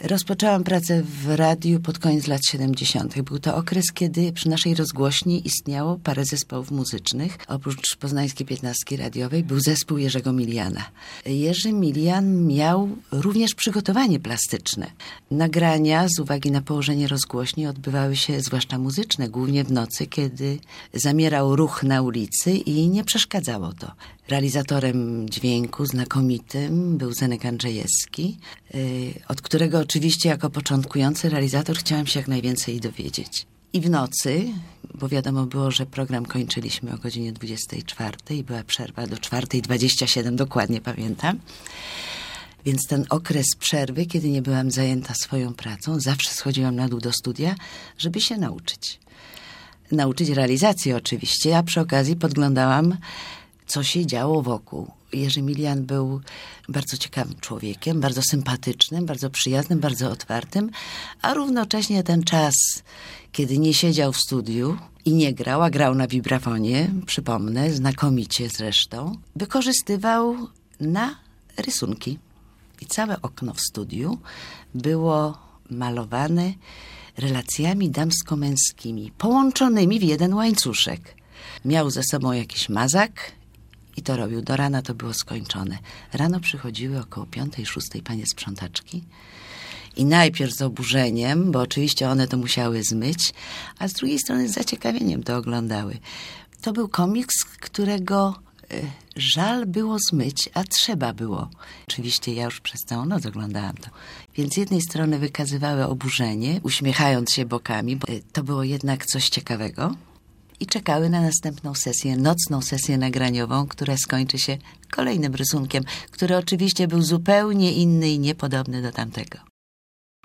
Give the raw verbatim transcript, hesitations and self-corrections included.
Rozpoczęłam pracę w radiu pod koniec lat siedemdziesiątych. Był to okres, kiedy przy naszej rozgłośni istniało parę zespołów muzycznych. Oprócz Poznańskiej Piętnastki Radiowej był zespół Jerzego Miliana. Jerzy Milian miał również przygotowanie plastyczne. Nagrania z uwagi na położenie rozgłośni odbywały się, zwłaszcza muzyczne, głównie w nocy, kiedy zamierał ruch na ulicy i nie przeszkadzało to. Realizatorem dźwięku znakomitym był Zenek Andrzejewski, od którego oczywiście jako początkujący realizator chciałam się jak najwięcej dowiedzieć. I w nocy, bo wiadomo było, że program kończyliśmy o godzinie dwudziestej czwartej i była przerwa do czwartej dwadzieścia siedem, dokładnie pamiętam. Więc ten okres przerwy, kiedy nie byłam zajęta swoją pracą, zawsze schodziłam na dół do studia, żeby się nauczyć. Nauczyć realizacji oczywiście, a przy okazji podglądałam, co się działo wokół. Jerzy Milian był bardzo ciekawym człowiekiem, bardzo sympatycznym, bardzo przyjaznym, bardzo otwartym, a równocześnie ten czas, kiedy nie siedział w studiu i nie grał, a grał na wibrafonie, przypomnę, znakomicie zresztą, wykorzystywał na rysunki. I całe okno w studiu było malowane relacjami damsko-męskimi, połączonymi w jeden łańcuszek. Miał ze sobą jakiś mazak i to robił. Do rana to było skończone. Rano przychodziły około piątej, szóstej panie sprzątaczki i najpierw z oburzeniem, bo oczywiście one to musiały zmyć, a z drugiej strony z zaciekawieniem to oglądały. To był komiks, którego y, żal było zmyć, a trzeba było. Oczywiście ja już przez całą noc oglądałam to. Więc z jednej strony wykazywały oburzenie, uśmiechając się bokami, bo to było jednak coś ciekawego. I czekały na następną sesję, nocną sesję nagraniową, która skończy się kolejnym rysunkiem, który oczywiście był zupełnie inny i niepodobny do tamtego.